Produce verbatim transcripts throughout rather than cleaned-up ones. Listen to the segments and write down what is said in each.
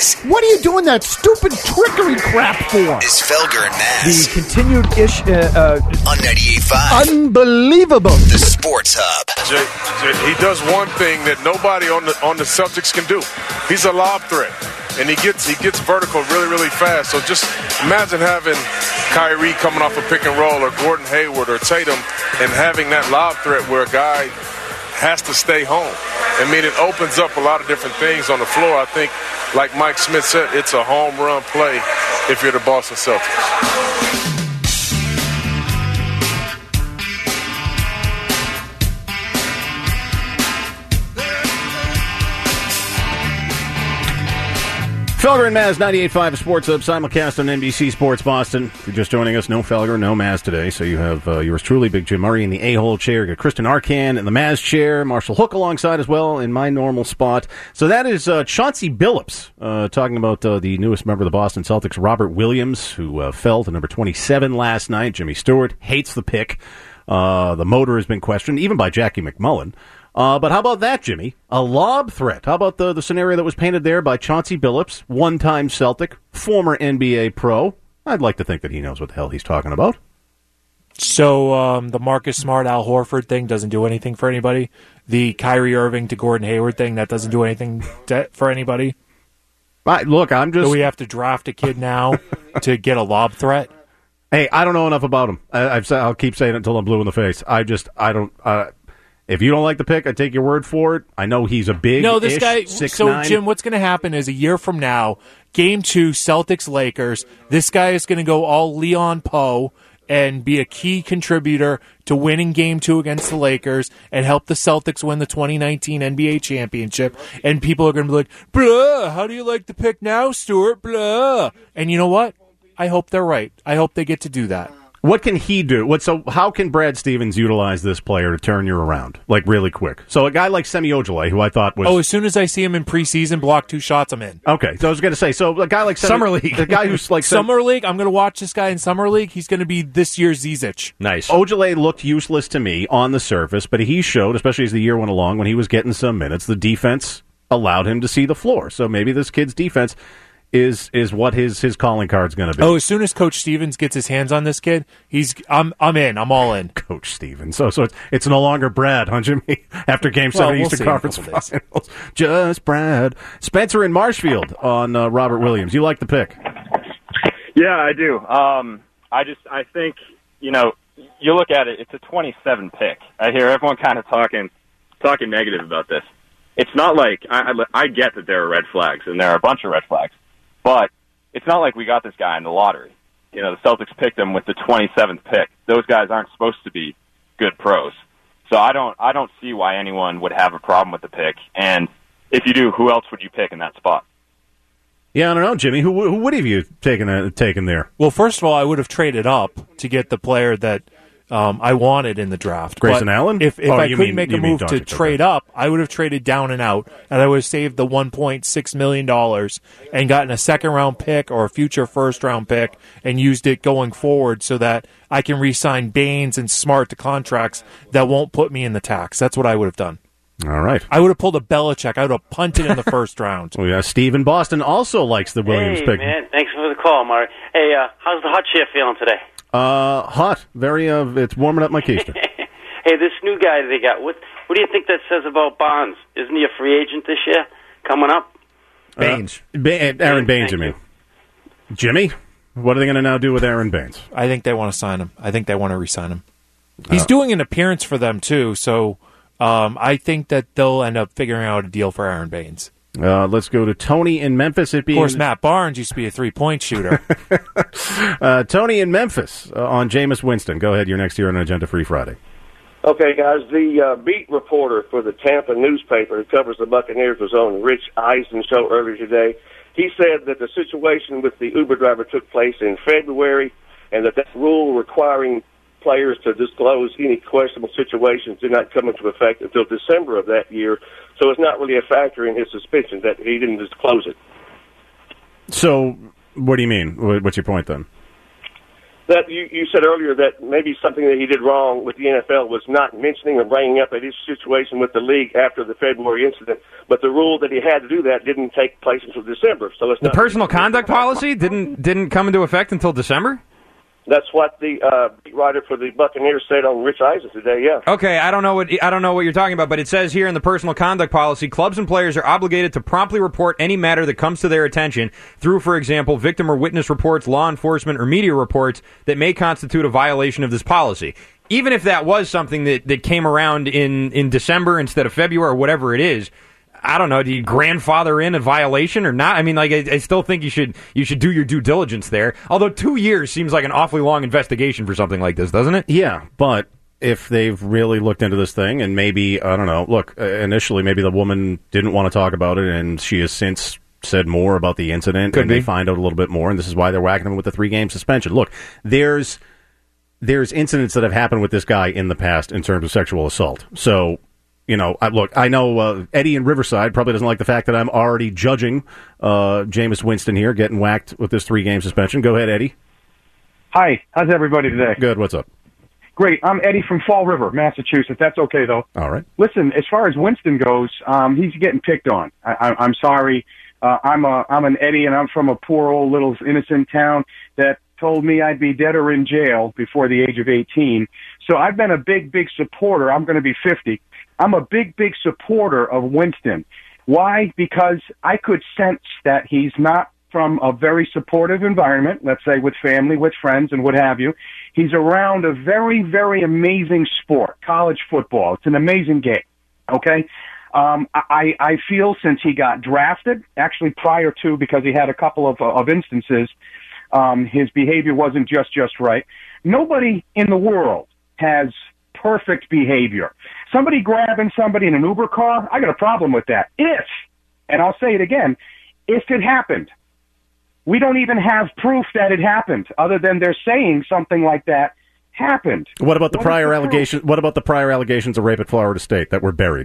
This What are you doing that stupid trickery crap for? is Felger and Maz The continued ish. Uh, uh, on ninety-eight point five. unbelievable. The Sports Hub. Jay, Jay, he does one thing that nobody on the on the Celtics can do. He's a lob threat, and he gets he gets vertical really, really fast. So just imagine having Kyrie coming off a pick and roll, or Gordon Hayward, or Tatum, and having that lob threat where a guy has to stay home. I mean, it opens up a lot of different things on the floor. I think, like Mike Smith said, it's a home run play if you're the Boston Celtics. Felger and Maz, ninety-eight point five Sports Hub, simulcast on N B C Sports Boston. If you're just joining us, no Felger, no Maz today. So you have uh, yours truly, Big Jim Murray, in the A-hole chair. You got Kristen Arcan in the Maz chair. Marshall Hook alongside as well in my normal spot. So that is uh, Chauncey Billups uh, talking about uh, the newest member of the Boston Celtics, Robert Williams, who uh, fell to number twenty-seven last night. Jimmy Stewart hates the pick. Uh, the motor has been questioned, even by Jackie McMullen. Uh, but how about that, Jimmy? A lob threat. How about the, the scenario that was painted there by Chauncey Billups, one-time Celtic, former N B A pro? I'd like to think that he knows what the hell he's talking about. So um, the Marcus Smart, Al Horford thing doesn't do anything for anybody. The Kyrie Irving to Gordon Hayward thing, that doesn't do anything to, for anybody. Right, look, I'm just... Do we have to draft a kid now to get a lob threat? Hey, I don't know enough about him. I, I've, I'll keep saying it until I'm blue in the face. I just, I don't... Uh, If you don't like the pick, I take your word for it. I know he's a big No, this guy. six, so, nine. Jim, what's going to happen is a year from now, Game Two, Celtics Lakers. This guy is going to go all Leon Poe and be a key contributor to winning Game Two against the Lakers and help the Celtics win the twenty nineteen N B A championship. And people are going to be like, "Blah, how do you like the pick now, Stuart? Blah." And you know what? I hope they're right. I hope they get to do that. What can he do? What so? How can Brad Stevens utilize this player to turn you around, like really quick? So a guy like Semi Ojeleye, who I thought was oh, as soon as I see him in preseason, block two shots, I'm in. Okay, so I was going to say, so a guy like Semi, Summer League, the guy who's like Summer Sem- League. I'm going to watch this guy in Summer League. He's going to be this year's Zizic. Nice. Ojeleye looked useless to me on the surface, but he showed, especially as the year went along, when he was getting some minutes, the defense allowed him to see the floor. So maybe this kid's defense is is what his his calling card's going to be. Oh, as soon as Coach Stevens gets his hands on this kid, he's I'm I'm in. I'm all in. Coach Stevens. So so it's, it's no longer Brad, huh, Jimmy? After Game well, Seven we'll Eastern Conference Finals, just Brad. Spencer in Marshfield on uh, Robert Williams. You like the pick? Yeah, I do. Um, I just I think you know you look at it. It's a twenty-seven pick. I hear everyone kind of talking talking negative about this. It's not like I, I I get that there are red flags and there are a bunch of red flags. But it's not like we got this guy in the lottery. You know, the Celtics picked him with the twenty-seventh pick. Those guys aren't supposed to be good pros. So I don't I don't see why anyone would have a problem with the pick. And if you do, who else would you pick in that spot? Yeah, I don't know, Jimmy. Who, who would have you taken uh, taken there? Well, first of all, I would have traded up to get the player that um, I wanted in the draft. Grayson but Allen? If, if oh, I you couldn't mean, make a move to trade up, I would have traded down and out, and I would have saved the one point six million dollars and gotten a second-round pick or a future first-round pick and used it going forward so that I can re-sign Baines and Smart to contracts that won't put me in the tax. That's what I would have done. All right. I would have pulled a Belichick. I would have punted in the first round. Well, yeah, Steve in Boston also likes the Williams hey, pick. man. Thanks for the call, Murray. Hey, uh, how's the hot chair feeling today? Uh, hot. Very, uh, it's warming up my keister. Hey, this new guy they got, what what do you think that says about Bonds? Isn't he a free agent this year coming up? Baines. Uh, ba- Aaron Baines, you mean. Jimmy, what are they going to now do with Aaron Baines? I think they want to sign him. I think they want to re-sign him. He's uh, doing an appearance for them, too, so um, I think that they'll end up figuring out a deal for Aaron Baines. Uh, let's go to Tony in Memphis. It being... Of course, Matt Barnes used to be a three-point shooter. uh, Tony in Memphis uh, on Jameis Winston. Go ahead. You're next here on Agenda Free Friday. Okay, guys. The uh, beat reporter for the Tampa newspaper who covers the Buccaneers was on Rich Eisen's show earlier today. He said that the situation with the Uber driver took place in February and that that rule requiring players to disclose any questionable situations did not come into effect until December of that year. So it's not really a factor in his suspension that he didn't disclose it. So what do you mean? What's your point then? that you, you said earlier that maybe something that he did wrong with the N F L was not mentioning or bringing up a situation with the league after the February incident, but the rule that he had to do that didn't take place until December. So it's the not personal conduct policy didn't didn't come into effect until December? That's what the uh, beat writer for the Buccaneers said on Rich Eisen today. Yeah. Okay, I don't know what I don't know what you're talking about, but it says here in the personal conduct policy, clubs and players are obligated to promptly report any matter that comes to their attention through, for example, victim or witness reports, law enforcement, or media reports that may constitute a violation of this policy. Even if that was something that, that came around in, in December instead of February or whatever it is, I don't know, do you grandfather in a violation or not? I mean, like, I, I still think you should you should do your due diligence there. Although two years seems like an awfully long investigation for something like this, doesn't it? Yeah, but if they've really looked into this thing and maybe, I don't know, look, uh, initially maybe the woman didn't want to talk about it and she has since said more about the incident. Could and be. They find out a little bit more, and this is why they're whacking him with the three-game suspension. Look, there's there's incidents that have happened with this guy in the past in terms of sexual assault. So... You know, I, look, I know uh, Eddie in Riverside probably doesn't like the fact that I'm already judging uh, Jameis Winston here, getting whacked with this three-game suspension. Go ahead, Eddie. Hi. How's everybody today? Good. What's up? Great. I'm Eddie from Fall River, Massachusetts. That's okay, though. All right. Listen, as far as Winston goes, um, he's getting picked on. I, I, I'm sorry. Uh, I'm a, I'm an Eddie, and I'm from a poor old little innocent town that told me I'd be dead or in jail before the age of eighteen. So I've been a big, big supporter. I'm going to be fifty. I'm a big, big supporter of Winston. Why? Because I could sense that he's not from a very supportive environment, let's say with family, with friends, and what have you. He's around a very, very amazing sport, college football. It's an amazing game, okay? Um, I, I feel since he got drafted, actually prior to, because he had a couple of, of instances, um, his behavior wasn't just, just right. Nobody in the world has perfect behavior. Somebody grabbing somebody in an Uber car, I got a problem with that. If, and I'll say it again, if it happened, we don't even have proof that it happened, other than they're saying something like that happened. What about the What prior is the allegations? What about the prior allegations of rape at Florida State that were buried?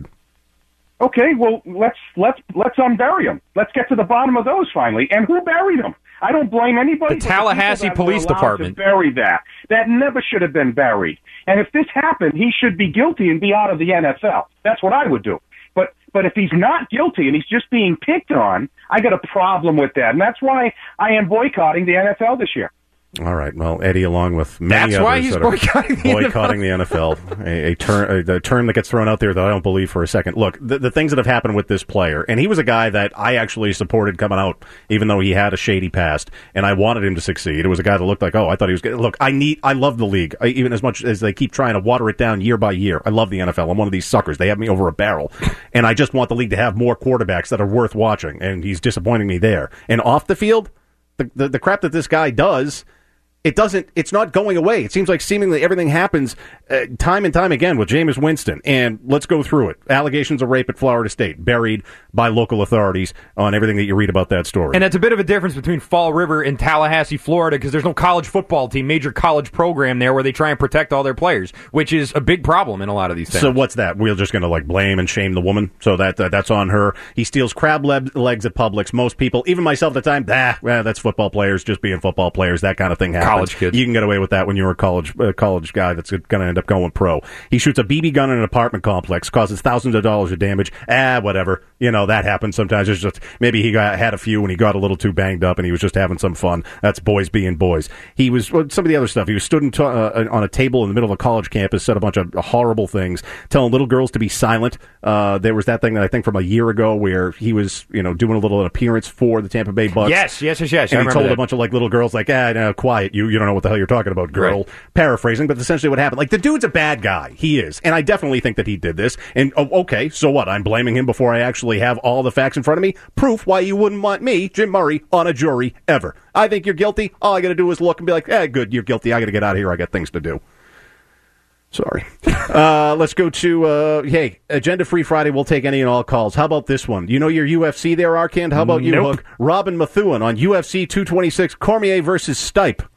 Okay, well, let's let's let's unbury them. Let's get to the bottom of those finally. And who buried them? I don't blame anybody. The but Tallahassee people that were Police allowed Department. to bury that. That never should have been buried. And if this happened, he should be guilty and be out of the N F L. That's what I would do. But but if he's not guilty and he's just being picked on, I got a problem with that. And that's why I am boycotting the N F L this year. All right. Well, Eddie, along with many That's others why he's that are boycotting the boycotting the N F L, a, a, term, a, a term that gets thrown out there that I don't believe for a second. Look, the, the things that have happened with this player, and he was a guy that I actually supported coming out, even though he had a shady past, and I wanted him to succeed. It was a guy that looked like, oh, I thought he was good. Look, I need, I love the league, I, even as much as they keep trying to water it down year by year. I love the N F L. I'm one of these suckers. They have me over a barrel, and I just want the league to have more quarterbacks that are worth watching, and he's disappointing me there. And off the field, the the, the crap that this guy does, It doesn't. It's not going away. It seems like seemingly everything happens uh, time and time again with Jameis Winston. And let's go through it. Allegations of rape at Florida State, buried by local authorities on everything that you read about that story. And it's a bit of a difference between Fall River and Tallahassee, Florida, because there's no college football team, major college program there where they try and protect all their players, which is a big problem in a lot of these towns. So what's that? We're just going to like blame and shame the woman? So that uh, that's on her. He steals crab le- legs at Publix. Most people, even myself at the time, ah, well, that's football players just being football players. That kind of thing happens. College kids. You can get away with that when you're a college uh, college guy that's going to end up going pro. He shoots a B B gun in an apartment complex, causes thousands of dollars of damage. Ah, whatever. You know, that happens sometimes. It's just maybe he got, had a few and he got a little too banged up and he was just having some fun. That's boys being boys. He was, well, some of the other stuff, he was stood in t- uh, on a table in the middle of a college campus, said a bunch of horrible things, telling little girls to be silent. Uh, there was that thing that I think from a year ago where he was, you know, doing a little appearance for the Tampa Bay Bucks. Yes, yes, yes, yes. And I he remember told that. a bunch of like little girls, like, ah, no, quiet, you, you don't know what the hell you're talking about, girl. Right. Paraphrasing, but essentially what happened. Like, the dude's a bad guy. He is. And I definitely think that he did this. And, oh, okay, so what? I'm blaming him before I actually have all the facts in front of me? Proof why you wouldn't want me, Jim Murray, on a jury ever. I think you're guilty. All I got to do is look and be like, eh, good, you're guilty. I got to get out of here. I got things to do. Sorry. uh, let's go to, uh, hey, Agenda Free Friday. We'll take any and all calls. How about this one? You know your U F C there, Arcand? How about you, Nope. Hook? Robin Methuen on U F C two twenty-six, Cormier versus Stipe.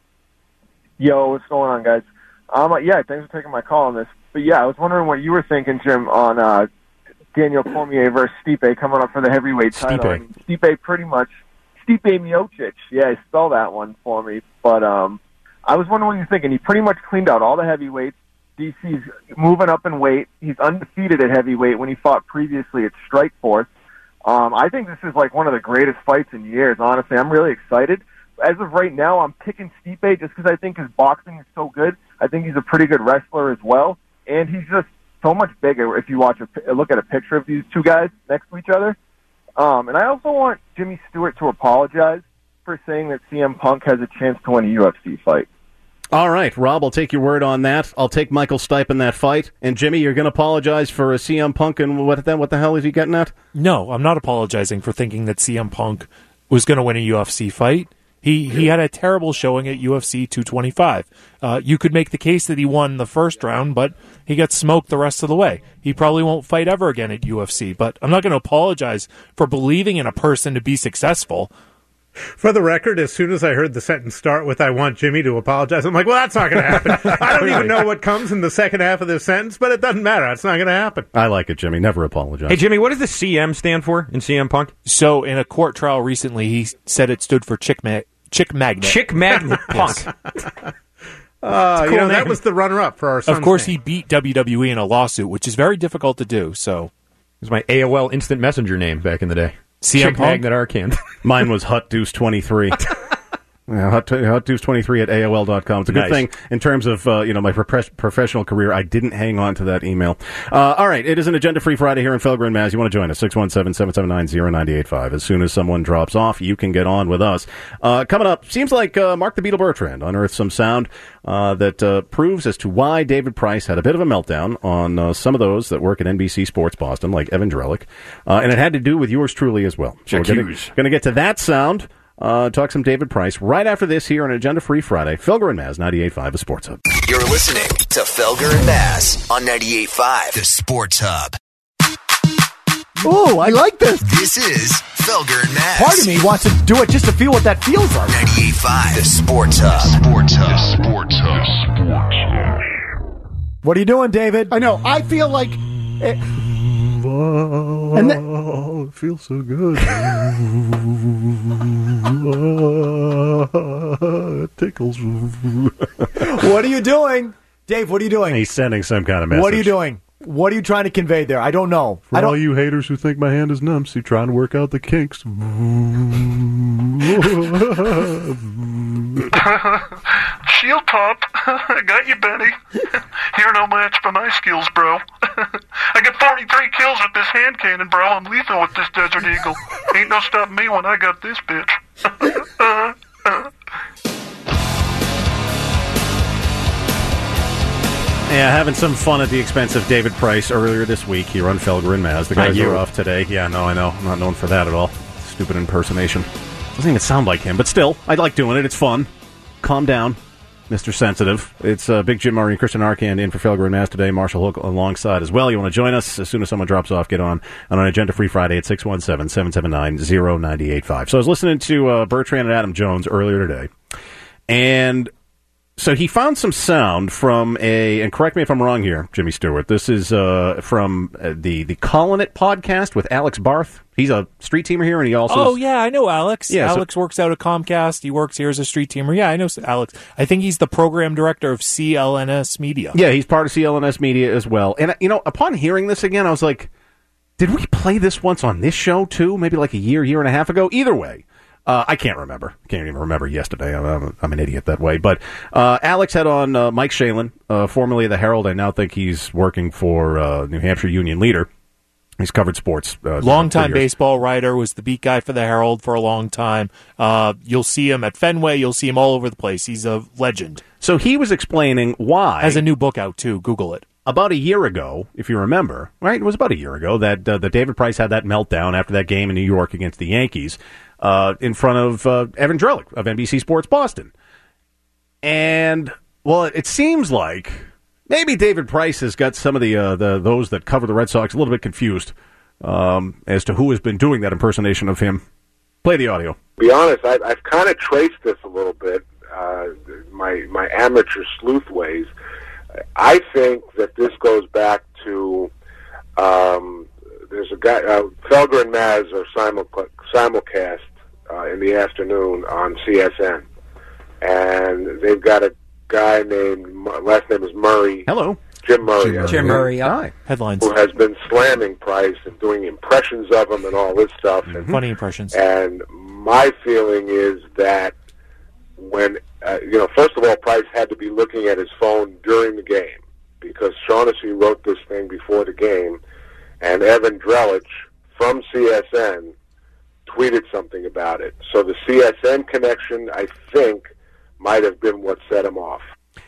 Yo, what's going on, guys? Um, yeah, thanks for taking my call on this. But yeah, I was wondering what you were thinking, Jim, on uh, Daniel Cormier versus Stipe coming up for the heavyweight title. Stipe. I mean, Stipe pretty much, Stipe Miocic. Yeah, spell that one for me. But um, I was wondering what you're thinking. He pretty much cleaned out all the heavyweights. D C's moving up in weight. He's undefeated at heavyweight when he fought previously at Strikeforce. Um, I think this is like one of the greatest fights in years, honestly. I'm really excited. As of right now, I'm picking Stipe just because I think his boxing is so good. I think he's a pretty good wrestler as well. And he's just so much bigger if you watch a, look at a picture of these two guys next to each other. Um, and I also want Jimmy Stewart to apologize for saying that C M Punk has a chance to win a U F C fight. All right, Rob, I'll take your word on that. I'll take Michael Stipe in that fight. And Jimmy, you're going to apologize for a C M Punk, and what the, what the hell is he getting at? No, I'm not apologizing for thinking that C M Punk was going to win a U F C fight. He he had a terrible showing at U F C two twenty-five. Uh, you could make the case that he won the first round, but he got smoked the rest of the way. He probably won't fight ever again at U F C, but I'm not going to apologize for believing in a person to be successful. For the record, as soon as I heard the sentence start with, I want Jimmy to apologize, I'm like, well, that's not going to happen. I don't even know what comes in the second half of this sentence, but it doesn't matter. It's not going to happen. I like it, Jimmy. Never apologize. Hey, Jimmy, what does the C M stand for in C M Punk? So, in a court trial recently, he said it stood for Chick, Ma- Chick Magnet. Chick Magnet Punk. Uh, cool you know, name. that was the runner-up for our son's Of course, name. he beat W W E in a lawsuit, which is very difficult to do, so... It was my A O L Instant Messenger name back in the day. C M Chick Punk? Magnet Arcand. Mine was Hut Deuce twenty-three. Yeah, Hot, Hot Deuce twenty-three at A O L dot com. It's a good Nice. thing in terms of uh, you know my pro- professional career. I didn't hang on to that email. Uh, all right, it is an agenda-free Friday here in Felger and Maz. You want to join us? six one seven, seven seven nine, zero nine eight five. As soon as someone drops off, you can get on with us. Uh, coming up, seems like uh, Mark the Beetle Bertrand unearthed some sound uh, that uh, proves as to why David Price had a bit of a meltdown on uh, some of those that work at N B C Sports Boston, like Evan Drellick, uh, and it had to do with yours truly as well. So Jack we're Hughes. going to get to that sound. Uh, talk some David Price right after this here on Agenda Free Friday. Felger and Maz, ninety-eight point five, the Sports Hub. You're listening to Felger and Maz on ninety-eight point five, the Sports Hub. Ooh, I like this. This is Felger and Maz. Part of me wants to do it just to feel what that feels like. ninety-eight point five, the Sports Hub. Sports Hub. The Sports Hub. Sports Hub. What are you doing, David? I know. I feel like... It, and then, Oh, it feels so good. It tickles. what are you doing? Dave, what are you doing? He's sending some kind of message. What are you doing? What are you trying to convey there? I don't know. For I don't. all you haters who think my hand is numb, see, trying to work out the kinks. Shield pop. I got you, Benny. You're no match for my skills, bro. I got forty-three kills with this hand cannon, bro. I'm lethal with this Desert Eagle. Ain't no stopping me when I got this bitch. uh, uh. Yeah, having some fun at the expense of David Price earlier this week here on Felger and Maz. The guys Thank you. are off today. Yeah, no, I know. I'm not known for that at all. Stupid impersonation. Doesn't even sound like him, but still, I like doing it. It's fun. Calm down, Mister Sensitive. It's uh, Big Jim Murray and Christian Arcand in for Felger and Maz today. Marshall Hook alongside as well. You want to join us? As soon as someone drops off, get on on an Agenda Free Friday at six one seven, seven seven nine, zero nine eight five. So I was listening to uh, Bertrand and Adam Jones earlier today, and so he found some sound from a, and correct me if I'm wrong here, Jimmy Stewart. This is uh, from uh, the the Callin' It podcast with Alex Barth. He's a street teamer here, and he also Oh, is, yeah, I know Alex. Yeah, so- Alex works out at Comcast. He works here as a street teamer. Yeah, I know Alex. I think he's the program director of C L N S Media. Yeah, he's part of C L N S Media as well. And, you know, upon hearing this again, I was like, did we play this once on this show, too? Maybe like a year, year and a half ago? Either way. Uh, I can't remember. Can't even remember yesterday. I'm, I'm, I'm an idiot that way. But uh, Alex had on uh, Mike Shalin, uh, formerly of the Herald. I now think he's working for uh, New Hampshire Union Leader. He's covered sports. Uh, Long-time for years. baseball writer, was the beat guy for the Herald for a long time. Uh, you'll see him at Fenway. You'll see him all over the place. He's a legend. So he was explaining why. Has a new book out, too. Google it. About a year ago, if you remember, right? It was about a year ago that uh, that David Price had that meltdown after that game in New York against the Yankees uh, in front of uh, Evan Drellick of N B C Sports Boston. And, well, it seems like maybe David Price has got some of the, uh, the those that cover the Red Sox a little bit confused um, as to who has been doing that impersonation of him. Play the audio. To be honest, I, I've kind of traced this a little bit, uh, my my amateur sleuth ways. I think that this goes back to um, there's a guy uh, Felger and Maz are simul- simulcast uh, in the afternoon on C S N, and they've got a guy named, last name is Murray. Hello. Jim Murray. I Jim think, Murray, yeah. Hi. Headlines. Who has been slamming Price and doing impressions of him and all this stuff. And, Funny impressions. and my feeling is that when, uh, you know, first of all, Price had to be looking at his phone during the game because Shaughnessy wrote this thing before the game, and Evan Drellich from C S N tweeted something about it. So the C S N connection, I think, might have been what set him off.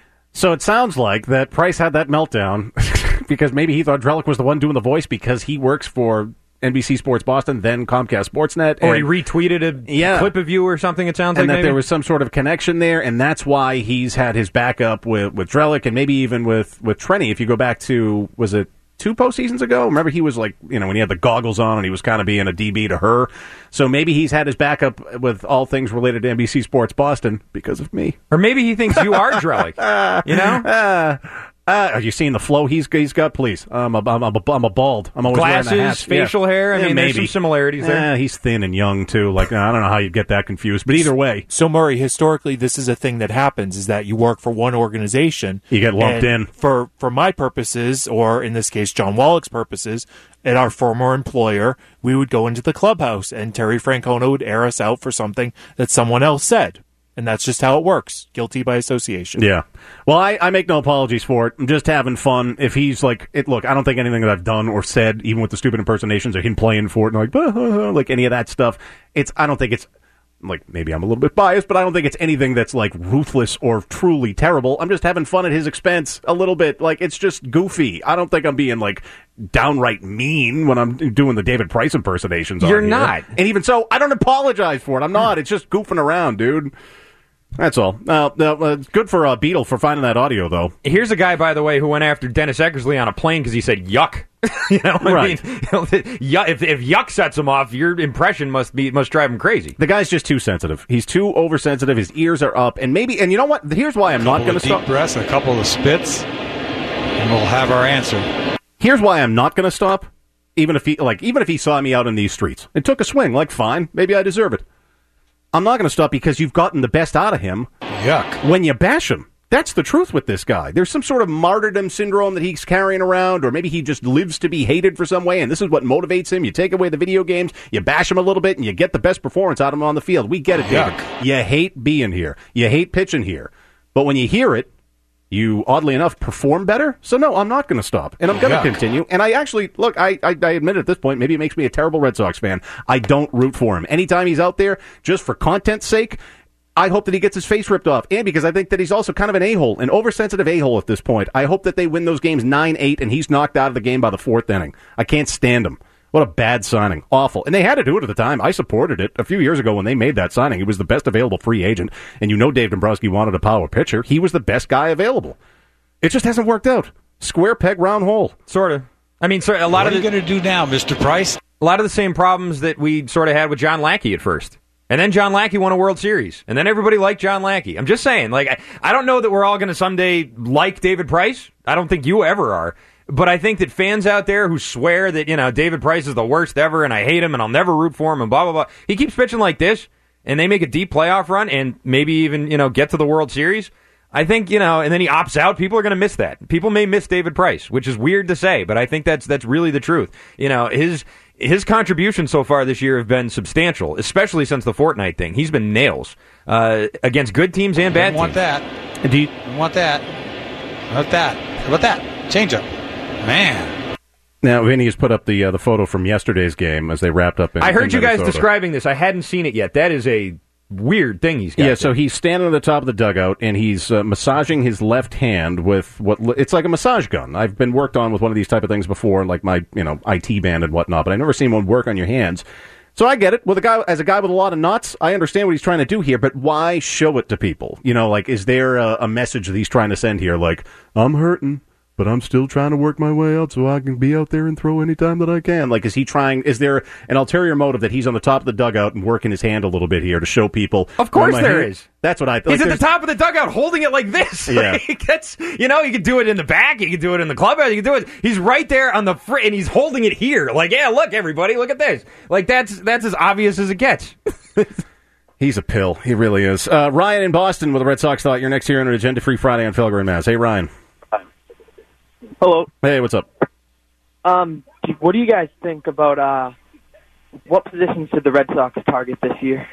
So it sounds like that Price had that meltdown because maybe he thought Drellich was the one doing the voice because he works for N B C Sports Boston, then Comcast Sportsnet. Or and, he retweeted a yeah. clip of you or something, it sounds and like. that maybe? there was some sort of connection there, and that's why he's had his backup with, with Drellich and maybe even with, with Trenny. If you go back to, was it two postseasons ago? Remember he was like, you know, when he had the goggles on and he was kind of being a D B to her. So maybe he's had his backup with all things related to N B C Sports Boston because of me. Or maybe he thinks you are Drellich. You know? Uh, uh, are you seeing the flow he's he's got? Please, I'm a, I'm a, I'm a bald. I'm always Glasses, wearing the hat. facial yeah. hair. I yeah, mean, maybe. there's some similarities there. Yeah, he's thin and young too. Like I don't know how you get that confused, but either way. So Murray, historically, this is a thing that happens: is that you work for one organization, you get lumped and in. For for my purposes, or in this case, John Wallach's purposes, at our former employer, we would go into the clubhouse, and Terry Francona would air us out for something that someone else said. And that's just how it works. Guilty by association. Yeah. Well, I, I make no apologies for it. I'm just having fun. If he's like, it, look, I don't think anything that I've done or said, even with the stupid impersonations or him playing for it and like, bah, bah, bah, like any of that stuff, it's, I don't think it's, like, maybe I'm a little bit biased, but I don't think it's anything that's like ruthless or truly terrible. I'm just having fun at his expense a little bit. Like, it's just goofy. I don't think I'm being like downright mean when I'm doing the David Price impersonations. You're on here. not. And even so, I don't apologize for it. I'm not. It's just goofing around, dude. That's all. Uh, uh, good for uh, Beetle for finding that audio, though. Here's a guy, by the way, who went after Dennis Eckersley on a plane because he said yuck. you know, I Right. mean, you know, yuck, if, if yuck sets him off, your impression must be must drive him crazy. The guy's just too sensitive. He's too oversensitive. His ears are up, and maybe. And you know what? Here's why I'm not going to deep stop. breaths, a couple of spits, and we'll have our answer. Here's why I'm not going to stop. Even if he like, even if he saw me out in these streets and took a swing, like fine, maybe I deserve it. I'm not going to stop because you've gotten the best out of him. Yuck. When you bash him. That's the truth with this guy. There's some sort of martyrdom syndrome that he's carrying around, or maybe he just lives to be hated for some way, and this is what motivates him. You take away the video games, you bash him a little bit, and you get the best performance out of him on the field. We get it, David. Yuck. You hate being here. You hate pitching here. But when you hear it, you, oddly enough, perform better. So, no, I'm not going to stop. And I'm going to Yuck. continue. And I actually, look, I, I, I admit at this point, maybe it makes me a terrible Red Sox fan. I don't root for him. Anytime he's out there, just for content's sake, I hope that he gets his face ripped off. And because I think that he's also kind of an a-hole, an oversensitive a-hole at this point. I hope that they win those games nine eight and he's knocked out of the game by the fourth inning. I can't stand him. What a bad signing. Awful. And they had to do it at the time. I supported it a few years ago when they made that signing. He was the best available free agent. And you know Dave Dombrowski wanted a power pitcher. He was the best guy available. It just hasn't worked out. Square peg, round hole. Sort of. I mean, so a lot What of are you the, going to do now, Mister Price? a lot of the same problems that we sort of had with John Lackey at first. And then John Lackey won a World Series. And then everybody liked John Lackey. I'm just saying, like, I, I don't know that we're all going to someday like David Price. I don't think you ever are. But I think that fans out there who swear that, you know, David Price is the worst ever and I hate him and I'll never root for him and blah, blah, blah. He keeps pitching like this and they make a deep playoff run and maybe even, you know, get to the World Series. I think, you know, and then he opts out. People are going to miss that. People may miss David Price, which is weird to say, but I think that's that's really the truth. You know, his his contributions so far this year have been substantial, especially since the Fortnite thing. He's been nails uh, against good teams and bad Didn't want teams. that. Do you, Didn't want that. How about that? How about that? Change up. Man. now, Vinny has put up the uh, the photo from yesterday's game as they wrapped up in I heard in you guys Minnesota. describing this. I hadn't seen it yet. That is a weird thing he's got. Yeah, there. so he's standing at the top of the dugout, and he's uh, massaging his left hand with what it's like a massage gun. I've been worked on with one of these type of things before, like my you know I T band and whatnot, but I've never seen one work on your hands. So I get it. With a guy as a guy with a lot of nuts, I understand what he's trying to do here, but why show it to people? You know, like, is there a, a message that he's trying to send here? Like, I'm hurting, but I'm still trying to work my way out so I can be out there and throw anytime that I can. Like, is he trying, is there an ulterior motive that he's on the top of the dugout and working his hand a little bit here to show people? Of course where my there hand- is. That's what I He's like, at the there's- top of the dugout holding it like this. Yeah. Like, that's, you know, you can do it in the back, you can do it in the clubhouse, you can do it. He's right there on the fr- and he's holding it here. Like, yeah, look, everybody, look at this. Like, that's that's as obvious as it gets. He's a pill. He really is. Uh, Ryan in Boston with a Red Sox thought. You're next here on an agenda-free Friday on Felger and Maz. Hey, Ryan. Hello. Hey, what's up? Um, what do you guys think about uh, what positions should the Red Sox target this year?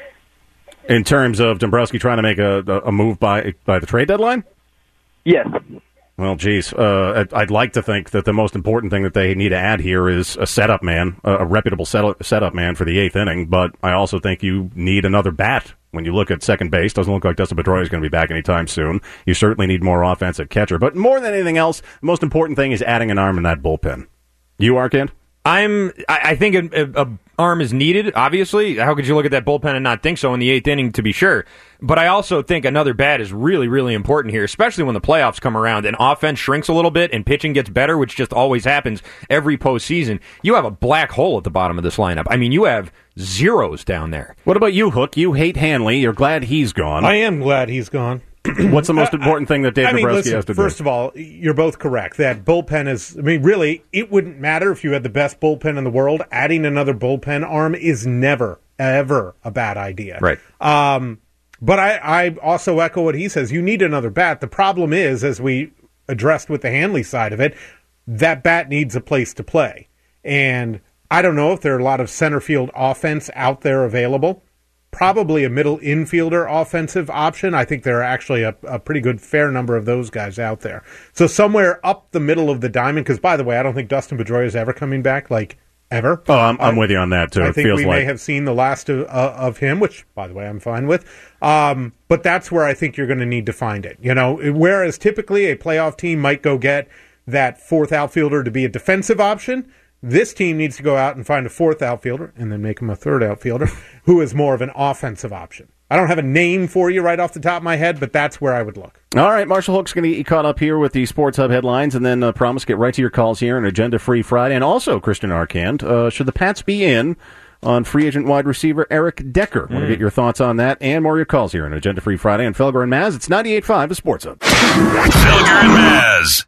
In terms of Dombrowski trying to make a, a move by by the trade deadline? Yes. Well, geez, uh, I'd, I'd like to think that the most important thing that they need to add here is a setup man, a, a reputable set, setup man for the eighth inning. But I also think you need another bat. When you look at second base, doesn't look like Dustin Pedroia is going to be back anytime soon. You certainly need more offense at catcher. But more than anything else, the most important thing is adding an arm in that bullpen. You, Arkand? I'm. I, I think a, a, a arm is needed. Obviously, how could you look at that bullpen and not think so in the eighth inning? To be sure, but I also think another bat is really, really important here, especially when the playoffs come around and offense shrinks a little bit and pitching gets better, which just always happens every postseason. You have a black hole at the bottom of this lineup. I mean, you have zeros down there. What about you, Hook? You hate Hanley. You're glad he's gone. I am glad he's gone. What's the most important thing that Dave I mean, Dombrowski listen, has to do? First of all, you're both correct. That bullpen is, I mean, really, it wouldn't matter if you had the best bullpen in the world. Adding another bullpen arm is never, ever a bad idea. Right. Um, but I, I also echo what he says. You need another bat. The problem is, as we addressed with the Hanley side of it, that bat needs a place to play. And I don't know if there are a lot of center field offense out there available. Probably a middle infielder offensive option. I think there are actually a, a pretty good fair number of those guys out there. So somewhere up the middle of the diamond, because by the way, I don't think Dustin Pedroia is ever coming back, like ever. Oh, I'm, I'm I, with you on that, too. I It think feels we like... may have seen the last of, uh, of him, which, by the way, I'm fine with. Um, but that's where I think you're going to need to find it. You know, whereas typically a playoff team might go get that fourth outfielder to be a defensive option, this team needs to go out and find a fourth outfielder and then make him a third outfielder who is more of an offensive option. I don't have a name for you right off the top of my head, but that's where I would look. All right, Marshall Hook's going to get you caught up here with the Sports Hub headlines, and then uh, promise get right to your calls here on Agenda-Free Friday. And also, Christian Arkand, uh, should the Pats be in on free agent wide receiver Eric Decker? Mm. Want to get your thoughts on that and more of your calls here on Agenda-Free Friday on Felger and Maz. It's ninety-eight point five, the Sports Hub. Felger and Maz.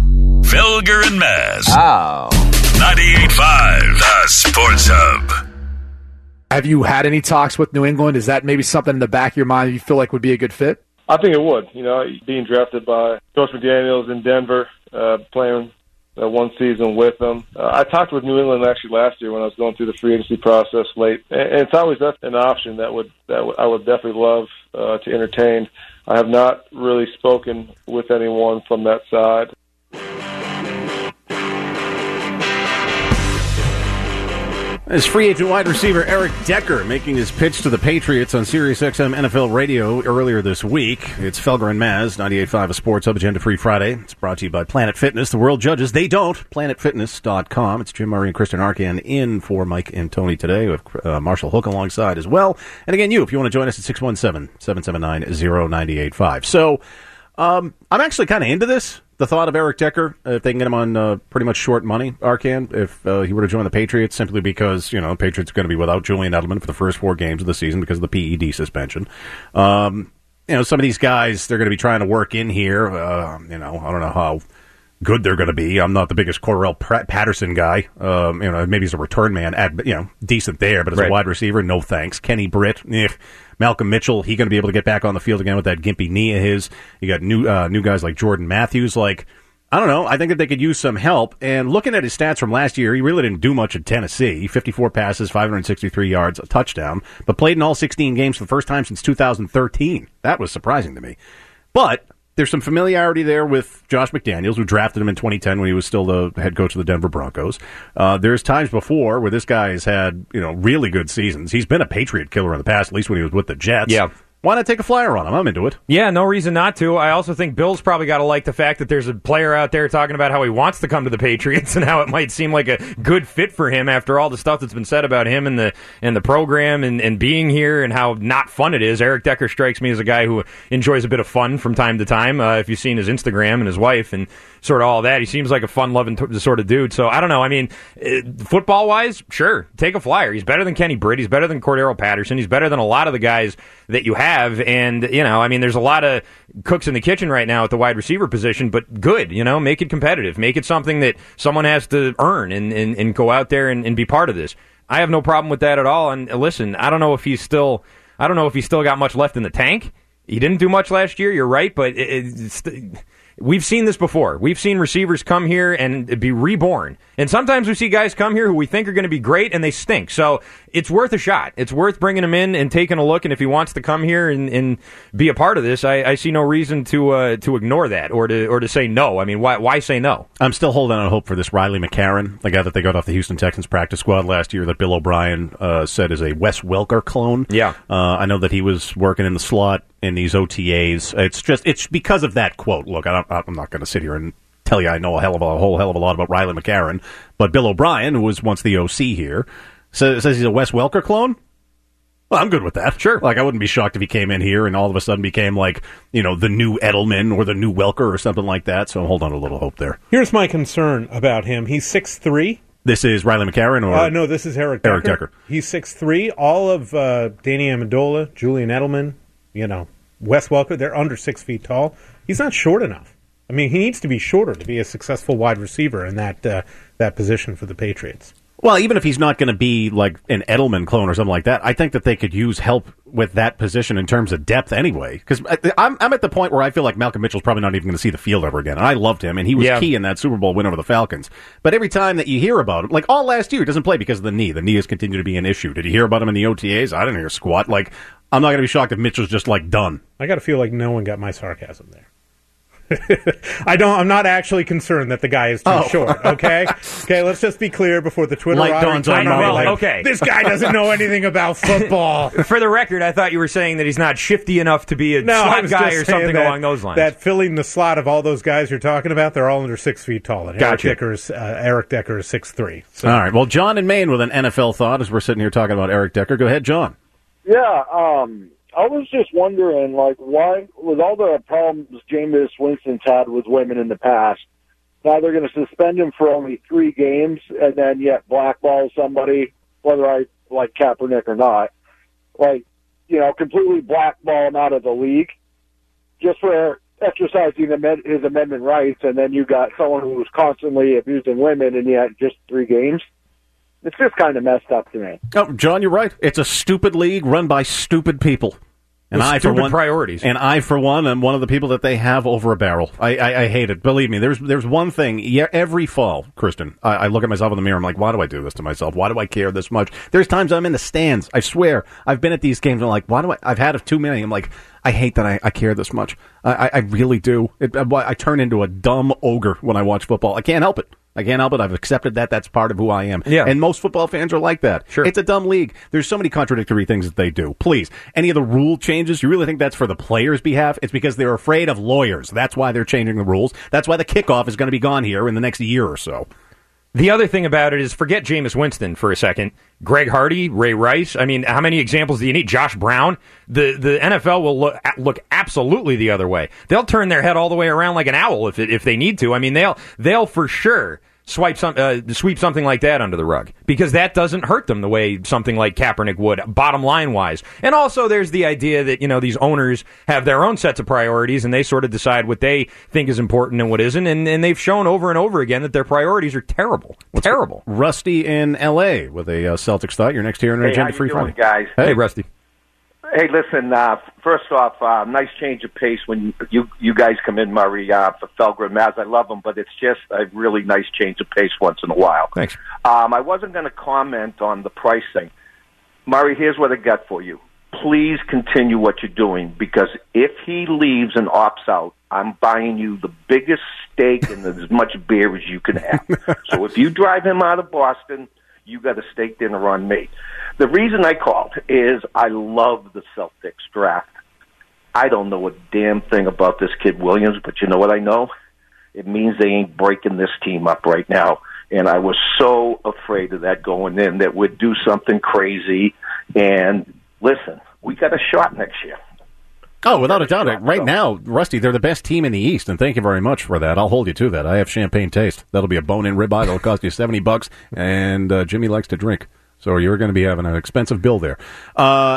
Felger and Maz. Oh. ninety-eight point five, the Sports Hub. Have you had any talks with New England? Is that maybe something in the back of your mind you feel like would be a good fit? I think it would. You know, being drafted by Coach McDaniels in Denver, uh, playing uh, one season with them. Uh, I talked with New England actually last year when I was going through the free agency process late, and, and it's always that's an option that would that w- I would definitely love uh, to entertain. I have not really spoken with anyone from that side. As free agent wide receiver Eric Decker making his pitch to the Patriots on Sirius X M N F L Radio earlier this week. It's Felger and Maz, ninety-eight point five, a Sports Hub, Agenda-Free Friday. It's brought to you by Planet Fitness. The world judges. They don't. planet fitness dot com. It's Jim Murray and Christian Arkand in for Mike and Tony today with uh, Marshall Hook alongside as well. And again, you, if you want to join us at six one seven, seven seven nine, zero nine eight five. So um, I'm actually kind of into this. The thought of Eric Decker, uh, if they can get him on uh, pretty much short money, Arkand, if uh, he were to join the Patriots, simply because, you know, the Patriots are going to be without Julian Edelman for the first four games of the season because of the P E D suspension. Um, you know, some of these guys, they're going to be trying to work in here. Uh, you know, I don't know how good they're going to be. I'm not the biggest Cordarrelle Patterson guy. Um, you know, maybe he's a return man, at, you know, decent there, but as right. a wide receiver, no thanks. Kenny Britt, eh. Malcolm Mitchell, he going to be able to get back on the field again with that gimpy knee of his. You got new uh, new guys like Jordan Matthews. Like, I don't know. I think that they could use some help. And looking at his stats from last year, he really didn't do much in Tennessee. fifty-four passes, five hundred sixty-three yards, a touchdown, but played in all sixteen games for the first time since two thousand thirteen. That was surprising to me. But there's some familiarity there with Josh McDaniels, who drafted him in twenty ten when he was still the head coach of the Denver Broncos. Uh, there's times before where this guy has had, you know, really good seasons. He's been a Patriot killer in the past, at least when he was with the Jets. Yeah. Why not take a flyer on him? I'm into it. Yeah, no reason not to. I also think Bill's probably got to like the fact that there's a player out there talking about how he wants to come to the Patriots and how it might seem like a good fit for him after all the stuff that's been said about him and the and the program and, and being here and how not fun it is. Eric Decker strikes me as a guy who enjoys a bit of fun from time to time. Uh, if you've seen his Instagram and his wife and sort of all that, he seems like a fun-loving t- sort of dude. So I don't know. I mean, uh, football-wise, sure, take a flyer. He's better than Kenny Britt. He's better than Cordarrelle Patterson. He's better than a lot of the guys that you have. And, you know, I mean, there's a lot of cooks in the kitchen right now at the wide receiver position, but good, you know, make it competitive. Make it something that someone has to earn and, and, and go out there and, and be part of this. I have no problem with that at all. And listen, I don't know if he's still... I don't know if he's still got much left in the tank. He didn't do much last year, you're right, but it, it's, we've seen this before. We've seen receivers come here and be reborn. And sometimes we see guys come here who we think are going to be great, and they stink. So it's worth a shot. It's worth bringing him in and taking a look, and if he wants to come here and, and be a part of this, I, I see no reason to uh, to ignore that or to or to say no. I mean, why why say no? I'm still holding on hope for this Riley McCarron, the guy that they got off the Houston Texans practice squad last year that Bill O'Brien uh, said is a Wes Welker clone. Yeah. Uh, I know that he was working in the slot in these O T As. It's just it's because of that quote. Look, I don't, I'm not going to sit here and tell you I know a hell of a, a whole hell of a lot about Riley McCarron, but Bill O'Brien, who was once the O C here, says, says he's a Wes Welker clone. Well, I'm good with that. Sure. Like, I wouldn't be shocked if he came in here and all of a sudden became like, you know, the new Edelman or the new Welker or something like that. So hold on a little hope there. Here's my concern about him. He's six three. This is Riley McCarron? Or uh, no, this is Eric Decker. Eric Decker. He's six three. All of uh, Danny Amendola, Julian Edelman, you know, Wes Welker, they're under six feet tall. He's not short enough. I mean, he needs to be shorter to be a successful wide receiver in that uh, that position for the Patriots. Well, even if he's not going to be like an Edelman clone or something like that, I think that they could use help with that position in terms of depth anyway. Because I'm, I'm at the point where I feel like Malcolm Mitchell's probably not even going to see the field ever again. And I loved him, and he was Yeah. key in that Super Bowl win over the Falcons. But every time that you hear about him, like all last year, he doesn't play because of the knee. The knee has continued to be an issue. Did you hear about him in the O T As? I didn't hear squat. Like, I'm not going to be shocked if Mitchell's just like done. I got to feel like no one got my sarcasm there. I don't. I'm not actually concerned that the guy is too Oh. short. Okay, okay. Let's just be clear before the Twitter Light dawns on turn me. like, Okay. this guy doesn't know anything about football. For the record, I thought you were saying that he's not shifty enough to be a No, I slot was guy just or saying something that, along those lines. That filling the slot of all those guys you're talking about, they're all under six feet tall. And Gotcha. Eric Decker is uh, Eric Decker is six three. So. All right. Well, John in Maine with an N F L thought as we're sitting here talking about Eric Decker. Go ahead, John. Yeah, um, I was just wondering, like, why, with all the problems Jameis Winston's had with women in the past, now they're going to suspend him for only three games and then yet blackball somebody, whether I like Kaepernick or not, like, you know, completely blackball him out of the league just for exercising his amendment rights, and then you got someone who was constantly abusing women and yet just three games. It's just kind of messed up to me. Oh, John, you're right. It's a stupid league run by stupid people. And With I, for stupid one, priorities. And I, for one, am one of the people that they have over a barrel. I, I, I hate it. Believe me, there's there's one thing. Yeah, every fall, Kristen, I, I look at myself in the mirror. I'm like, why do I do this to myself? Why do I care this much? There's times I'm in the stands. I swear, I've been at these games. And I'm like, why do I? I've had too many. I'm like, I hate that I, I care this much. I, I, I really do. It, I, I turn into a dumb ogre when I watch football. I can't help it. I can't help it. I've accepted that. That's part of who I am. Yeah. And most football fans are like that. Sure. It's a dumb league. There's so many contradictory things that they do. Please, any of the rule changes, you really think that's for the players' behalf? It's because they're afraid of lawyers. That's why they're changing the rules. That's why the kickoff is going to be gone here in the next year or so. The other thing about it is, forget Jameis Winston for a second. Greg Hardy, Ray Rice. I mean, how many examples do you need? Josh Brown. The the N F L will look look absolutely the other way. They'll turn their head all the way around like an owl if it, if they need to. I mean, they'll they'll for sure swipe some uh, sweep something like that under the rug, because that doesn't hurt them the way something like Kaepernick would, bottom line wise. And also, there's the idea that, you know, these owners have their own sets of priorities and they sort of decide what they think is important and what isn't. And, and they've shown over and over again that their priorities are terrible. What's terrible. Rusty in L A with a uh, Celtics thought. You're next here on Hey, Agenda how Free you doing, Friday. guys? Hey, Rusty. Hey, listen, uh, first off, uh, nice change of pace when you you guys come in, Murray, uh, for Felger and Maz. I love them, but it's just a really nice change of pace once in a while. Thanks. Um, I wasn't going to comment on the pricing. Murray, here's what I got for you. Please continue what you're doing, because if he leaves and opts out, I'm buying you the biggest steak and as much beer as you can have. So if you drive him out of Boston, you got a steak dinner on me. The reason I called is I love the Celtics draft. I don't know a damn thing about this kid Williams, but you know what I know? It means they ain't breaking this team up right now. And I was so afraid of that going in, that we'd do something crazy. And listen, we got a shot next year. Oh, without a doubt. Right now, Rusty, they're the best team in the East, and thank you very much for that. I'll hold you to that. I have champagne taste. That'll be a bone-in ribeye. That'll cost you seventy bucks, and uh, Jimmy likes to drink. So you're going to be having an expensive bill there. Uh,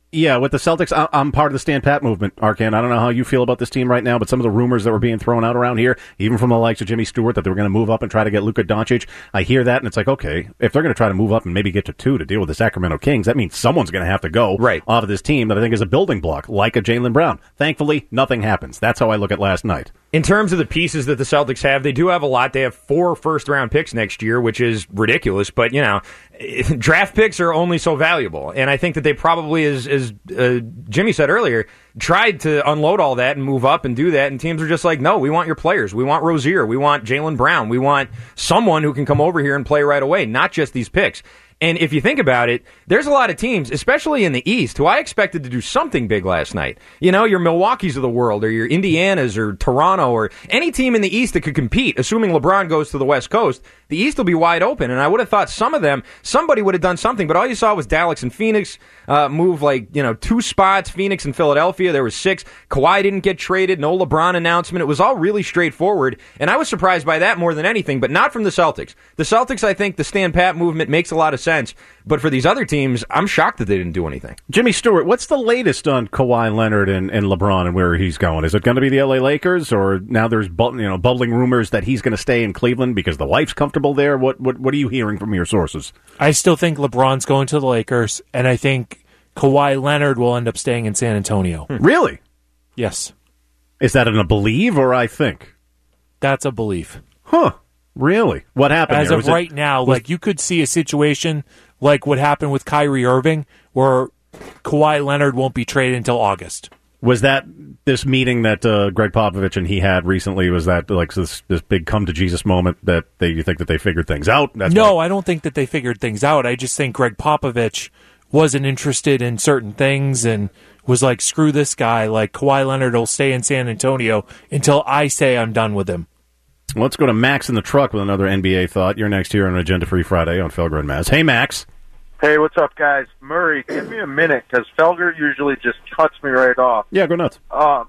Yeah, with the Celtics, I- I'm part of the Stand Pat movement, Arcan. I don't know how you feel about this team right now, but some of the rumors that were being thrown out around here, even from the likes of Jimmy Stewart, that they were going to move up and try to get Luka Doncic, I hear that, and it's like, okay, if they're going to try to move up and maybe get to two to deal with the Sacramento Kings, that means someone's going to have to go right off of this team that I think is a building block, like a Jaylen Brown. Thankfully, nothing happens. That's how I look at last night. In terms of the pieces that the Celtics have, they do have a lot. They have four first-round picks next year, which is ridiculous. But, you know, draft picks are only so valuable. And I think that they probably, as, as uh, Jimmy said earlier, tried to unload all that and move up and do that. And teams are just like, no, we want your players. We want Rozier. We want Jaylen Brown. We want someone who can come over here and play right away, not just these picks. And if you think about it, there's a lot of teams, especially in the East, who I expected to do something big last night. You know, your Milwaukees of the world, or your Indianas, or Toronto, or any team in the East that could compete, assuming LeBron goes to the West Coast, the East will be wide open. And I would have thought some of them, somebody would have done something, but all you saw was Dallas and Phoenix uh, move like, you know, two spots, Phoenix and Philadelphia. There was six. Kawhi didn't get traded, no LeBron announcement. It was all really straightforward, and I was surprised by that more than anything, but not from the Celtics. The Celtics, I think the Stand Pat movement makes a lot of sense, but for these other teams, I'm shocked that they didn't do anything. Jimmy Stewart, what's the latest on Kawhi Leonard and, and LeBron and where he's going? Is it going to be the L A Lakers, or now there's bu- you know bubbling rumors that he's going to stay in Cleveland because the wife's comfortable there? What what what are you hearing from your sources? I still think LeBron's going to the Lakers, and I think Kawhi Leonard will end up staying in San Antonio. Hmm. Really? Yes. Is that in a believe or I think? That's a belief. Huh. Really? What happened As there? of Was right it, now, was, like you could see a situation like what happened with Kyrie Irving, where Kawhi Leonard won't be traded until August. Was that this meeting that uh, Greg Popovich and he had recently? Was that like this this big come to Jesus moment that they you think that they figured things out? That's no, what, I don't think that they figured things out. I just think Greg Popovich wasn't interested in certain things and was like, screw this guy. Like Kawhi Leonard will stay in San Antonio until I say I'm done with him. Let's go to Max in the truck with another N B A thought. You're next here on Agenda Free Friday on Felger and Maz. Hey, Max. Hey, what's up, guys? Murray, give me a minute, because Felger usually just cuts me right off. Yeah, go nuts. Um,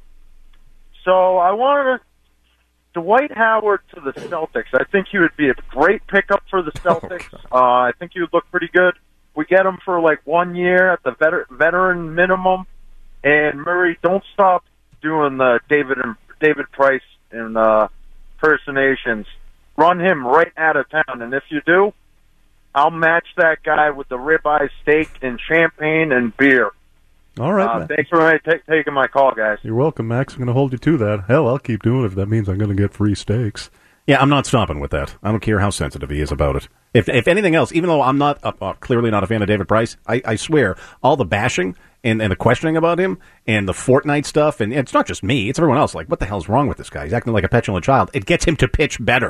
so I wanted to, Dwight Howard to the Celtics. I think he would be a great pickup for the Celtics. Oh, uh, I think he would look pretty good. We get him for like one year at the veter- veteran minimum. And Murray, don't stop doing the David and David Price and uh, impersonations. Run him right out of town, and if you do, I'll match that guy with the ribeye steak and champagne and beer. All right. Uh, thanks for t- taking my call, guys. You're welcome, Max. I'm going to hold you to that. Hell, I'll keep doing it if that means I'm going to get free steaks. Yeah, I'm not stopping with that. I don't care how sensitive he is about it. If if anything else, even though I'm not uh, uh, clearly not a fan of David Price, I, I swear all the bashing and, and the questioning about him and the Fortnite stuff, and it's not just me, it's everyone else. Like, what the hell's wrong with this guy? He's acting like a petulant child. It gets him to pitch better.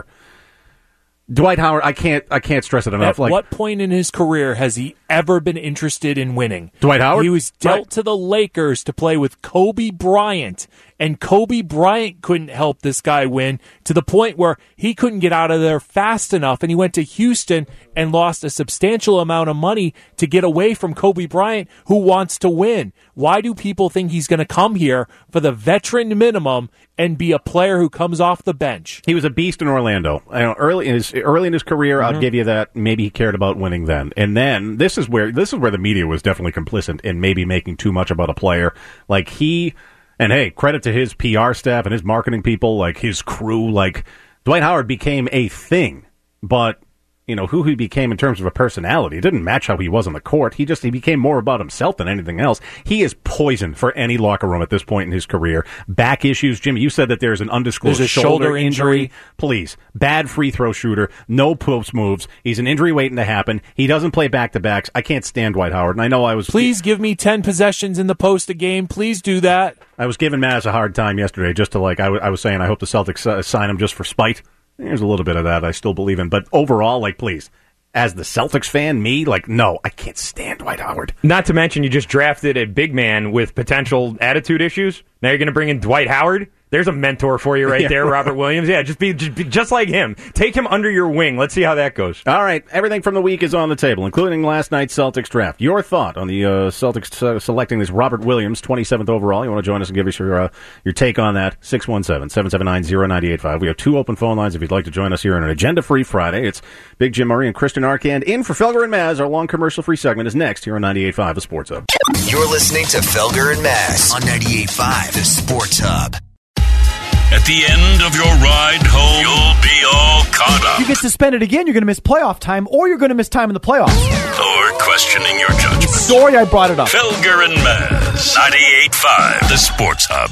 Dwight Howard, I can't I can't stress it enough. At like, what point in his career has he ever been interested in winning? Dwight Howard? He was dealt Right. to the Lakers to play with Kobe Bryant, and Kobe Bryant couldn't help this guy win to the point where he couldn't get out of there fast enough, and he went to Houston and lost a substantial amount of money to get away from Kobe Bryant, who wants to win. Why do people think he's going to come here for the veteran minimum and be a player who comes off the bench? He was a beast in Orlando. I know, early in his early in his career, Mm-hmm. I'll give you that. Maybe he cared about winning then, and then this is where this is where the media was definitely complicit in maybe making too much about a player. Like he, and hey, credit to his P R staff and his marketing people, like his crew. Like Dwight Howard became a thing, but you know who he became in terms of a personality. It didn't match how he was on the court. He just he became more about himself than anything else. He is poison for any locker room at this point in his career. Back issues, Jimmy. You said that there's an undisclosed There's a shoulder, shoulder injury. injury. Please, bad free throw shooter, no post moves. He's an injury waiting to happen. He doesn't play back to backs. I can't stand Dwight Howard, and I know I was. Please give me ten possessions in the post a game. Please do that. I was giving Maz a hard time yesterday, just to like I, w- I was saying. I hope the Celtics uh, sign him just for spite. There's a little bit of that I still believe in, but overall, like, please. As the Celtics fan, me, like, no, I can't stand Dwight Howard. Not to mention you just drafted a big man with potential attitude issues. Now you're going to bring in Dwight Howard? There's a mentor for you right Yeah. there, Robert Williams. Yeah, just be, just be just like him. Take him under your wing. Let's see how that goes. All right, everything from the week is on the table, including last night's Celtics draft. Your thought on the uh, Celtics uh, selecting this Robert Williams, twenty-seventh overall. You want to join us and give us your uh, your take on that? six one seven, seven seven nine, zero nine eight five. We have two open phone lines if you'd like to join us here on an agenda-free Friday. It's Big Jim Murray and Kristen Arcand in for Felger and Maz. Our long commercial-free segment is next here on ninety-eight point five, The Sports Hub. You're listening to Felger and Maz on ninety-eight point five, The Sports Hub. At the end of your ride home, you'll be all caught up. You get suspended again, you're going to miss playoff time, or you're going to miss time in the playoffs. Or questioning your judgment. Sorry I brought it up. Felger and Maz, ninety-eight point five, The Sports Hub.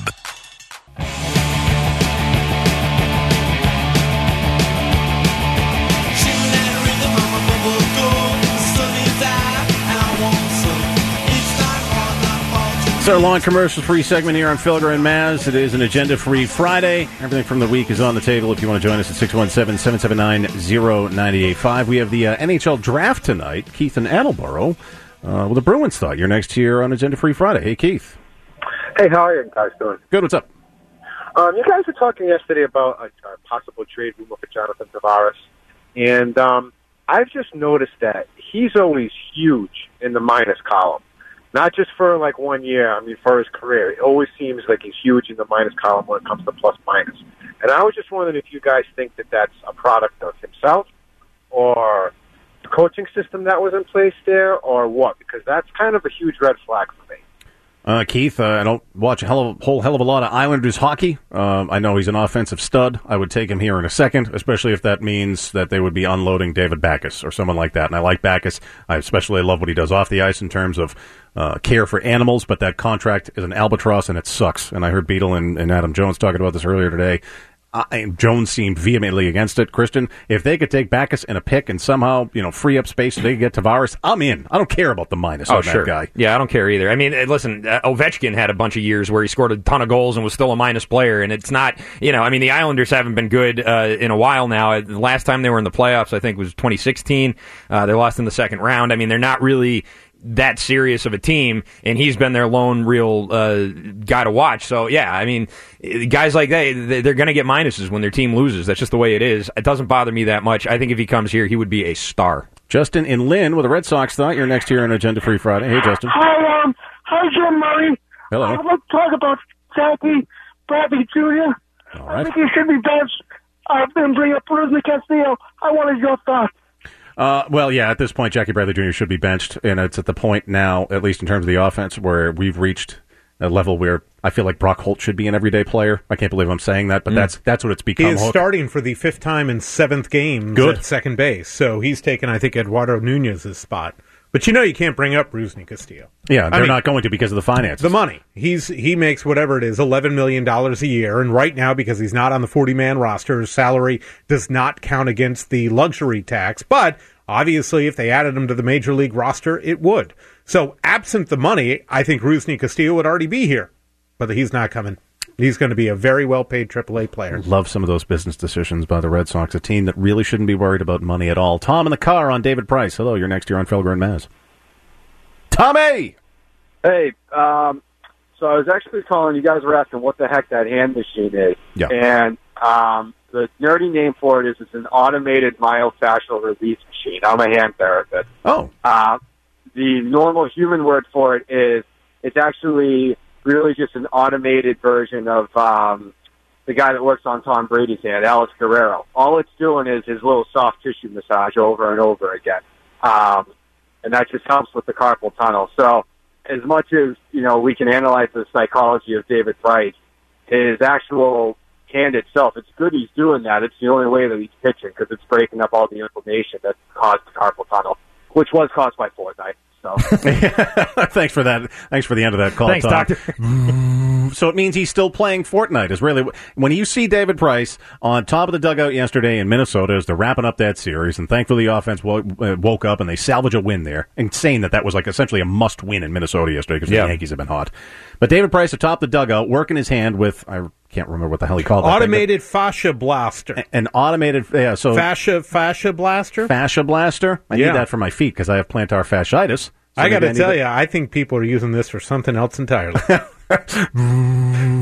It's our long commercial-free segment here on Felger and Maz. It is an agenda-free Friday. Everything from the week is on the table. If you want to join us at six one seven, seven seven nine, zero nine eight five. We have the uh, N H L draft tonight. Keith in Attleboro uh, with a Bruins thought. You're next here on Agenda-free Friday. Hey, Keith. Hey, how are you guys doing? Good, what's up? Um, you guys were talking yesterday about a, a possible trade rumor for Jonathan Tavares, and um, I've just noticed that he's always huge in the minus column. Not just for like one year, I mean for his career. It always seems like he's huge in the minus column when it comes to plus minus. And I was just wondering if you guys think that that's a product of himself or the coaching system that was in place there or what, because that's kind of a huge red flag for me. Uh, Keith, uh, I don't watch a hell of, whole hell of a lot of Islanders hockey. Um, I know he's an offensive stud. I would take him here in a second, especially if that means that they would be unloading David Backes or someone like that. And I like Backes. I especially love what he does off the ice in terms of uh, care for animals, but that contract is an albatross and it sucks. And I heard Beadle and, and Adam Jones talking about this earlier today. I, Jones seemed vehemently against it. Kristen, if they could take Backes and a pick and somehow, you know, free up space so they could get Tavares, I'm in. I don't care about the minus Oh, on sure. that guy. Yeah, I don't care either. I mean, uh, listen, uh, Ovechkin had a bunch of years where he scored a ton of goals and was still a minus player, and it's not, you know, I mean, the Islanders haven't been good uh, in a while now. The last time they were in the playoffs, I think, was twenty sixteen. Uh, they lost in the second round. I mean, they're not really that serious of a team, and he's been their lone real uh, guy to watch. So, yeah, I mean, guys like that, they're going to get minuses when their team loses. That's just the way it is. It doesn't bother me that much. I think if he comes here, he would be a star. Justin in Lynn with a Red Sox thought. You're next here on Agenda Free Friday. Hey, Justin. Hi, um, hi, Jim Murray. Hello. I'd like to talk about Jackie Bradley Junior All right. I think he should be benched. I've been bringing up Rusney Castillo. I wanted your thoughts. Uh, well, yeah, at this point, Jackie Bradley Junior should be benched, and it's at the point now, at least in terms of the offense, where we've reached a level where I feel like Brock Holt should be an everyday player. I can't believe I'm saying that, but Mm. that's that's what it's He become. is Hook. starting for the fifth time in seventh games Good. at second base, so he's taken, I think, Eduardo Nunez's spot. But you know you can't bring up Rusney Castillo. Yeah, they're I mean, not going to because of the finances. The money. He's He makes whatever it is, eleven million dollars a year, and right now, because he's not on the forty-man roster, his salary does not count against the luxury tax, but obviously, if they added him to the Major League roster, it would. So, absent the money, I think Rusney Castillo would already be here. But he's not coming. He's going to be a very well-paid triple A player. Love some of those business decisions by the Red Sox, a team that really shouldn't be worried about money at all. Tom in the car on David Price. Hello, you're next here on Felger and Maz. Tommy! Hey, um, so I was actually calling, you guys were asking what the heck that hand machine is. Yeah. And um, the nerdy name for it is it's an automated myofascial release machine. I'm a hand therapist. Oh. Uh, the normal human word for it is it's actually really just an automated version of um, the guy that works on Tom Brady's hand, Alex Guerrero. All it's doing is his little soft tissue massage over and over again. Um, and that just helps with the carpal tunnel. So as much as, you know, we can analyze the psychology of David Price, his actual hand itself, it's good he's doing that. It's the only way that he's pitching because it's breaking up all the inflammation that caused the carpal tunnel, which was caused by Fortnite. So. Thanks for that. Thanks for the end of that call. Thanks, Tom. Doctor. So it means he's still playing Fortnite. Is really when you see David Price on top of the dugout yesterday in Minnesota as they're wrapping up that series, and thankfully the offense woke, uh, woke up and they salvage a win there. Insane that that was like essentially a must win in Minnesota yesterday because Yeah. the Yankees have been hot. But David Price atop the dugout, working his hand with I can't remember what the hell he called it. Automated fascia blaster. An automated, yeah. So fascia fascia blaster. Fascia blaster. I Yeah. need that for my feet because I have plantar fasciitis. So I got maybe to tell need you, I think people are using this for something else entirely.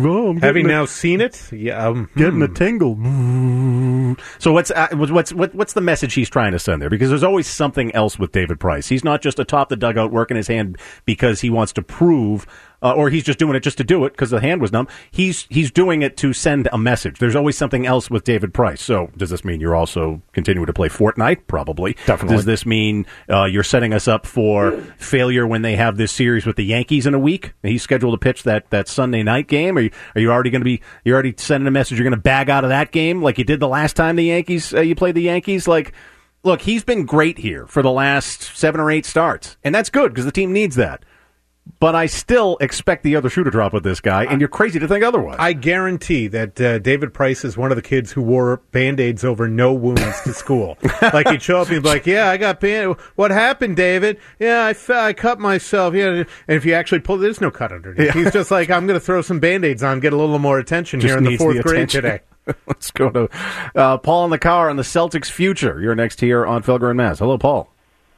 Oh, I'm Have you getting now a- seen it? Yeah, um, Getting hmm. a tingle. So what's uh, what's what, what's the message he's trying to send there? Because there's always something else with David Price. He's not just atop the dugout working his hand because he wants to prove, uh, or he's just doing it just to do it because the hand was numb. He's he's doing it to send a message. There's always something else with David Price. So does this mean you're also continuing to play Fortnite? Probably. Definitely. Does this mean uh, you're setting us up for failure when they have this series with the Yankees in a week? He's scheduled to pitch that, that Sunday night game. Are you, are you already going to be? You're already sending a message. You're going to bag out of that game like you did the last time the Yankees uh, you played the Yankees. Like, look, he's been great here for the last seven or eight starts, and that's good because the team needs that. But I still expect the other shoe to drop with this guy, and you're crazy to think otherwise. I guarantee that uh, David Price is one of the kids who wore Band-Aids over no wounds to school. Like, he'd show up and he'd be like, yeah, I got band. What happened, David? Yeah, I, fe- I cut myself. Yeah, and if you actually pull, there's no cut underneath. Yeah. He's just like, I'm going to throw some Band-Aids on, get a little more attention Just here in the needs fourth the grade attention. today. Let's go to uh, Paul in the car on the Celtics' future. You're next here on Felger and Mass. Hello, Paul.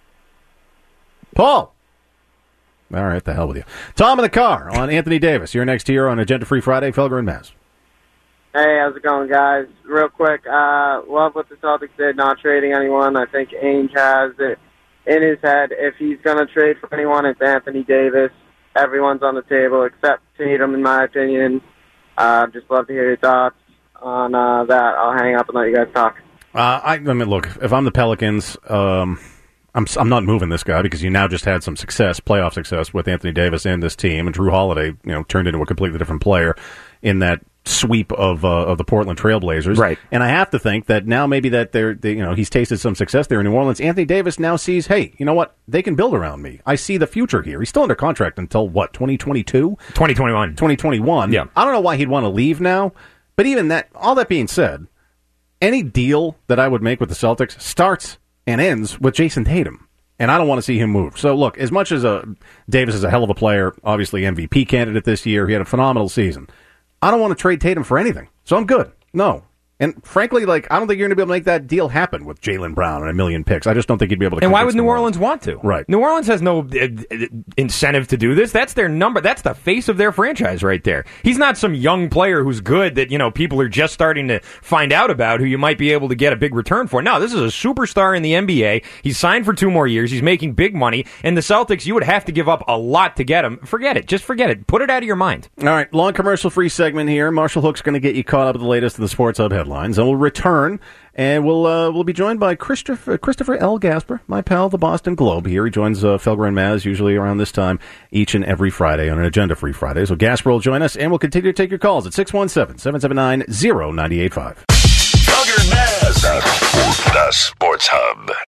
Paul. All right, the hell with you. Tom in the car on Anthony Davis. You're next here on Agenda Free Friday, Felger and Mass. Hey, how's it going, guys? Real quick, uh, love what the Celtics did, not trading anyone. I think Ainge has it in his head. If he's going to trade for anyone, it's Anthony Davis. Everyone's on the table except Tatum, in my opinion. Uh, just love to hear your thoughts on uh, that. I'll hang up and let you guys talk. Uh, I, I mean, look, if I'm the Pelicans, um, I'm I'm not moving this guy because you now just had some success, playoff success with Anthony Davis and this team, and Drew Holiday, you know, turned into a completely different player in that sweep of uh, of the Portland Trailblazers. Right. And I have to think that now maybe that they're they, you know he's tasted some success there in New Orleans. Anthony Davis now sees, hey, you know what? They can build around me. I see the future here. He's still under contract until what, twenty twenty-two? twenty twenty-one. twenty twenty-one. Yeah. I don't know why he'd want to leave now, but even that, all that being said, any deal that I would make with the Celtics starts and ends with Jason Tatum. And I don't want to see him move. So, look, as much as uh, Davis is a hell of a player, obviously M V P candidate this year, he had a phenomenal season. I don't want to trade Tatum for anything. So I'm good. No. And frankly, like, I don't think you're going to be able to make that deal happen with Jaylen Brown and a million picks. I just don't think you'd be able to. And why would convince New New Orleans want to? Right. New Orleans has no uh, uh, incentive to do this. That's their number. That's the face of their franchise right there. He's not some young player who's good that, you know, people are just starting to find out about who you might be able to get a big return for. No, this is a superstar in the N B A. He's signed for two more years. He's making big money. And the Celtics, you would have to give up a lot to get him. Forget it. Just forget it. Put it out of your mind. All right, long commercial-free segment here. Marshall Hook's going to get you caught up with the latest in the Sports Hub headlines, and we'll return, and we'll uh, we'll be joined by Christopher Christopher L. Gasper, my pal, the Boston Globe. Here he joins uh, Felger and Maz usually around this time each and every Friday on an agenda-free Friday. So Gasper will join us, and we'll continue to take your calls at six one seven, seven seven nine, zero nine eight five.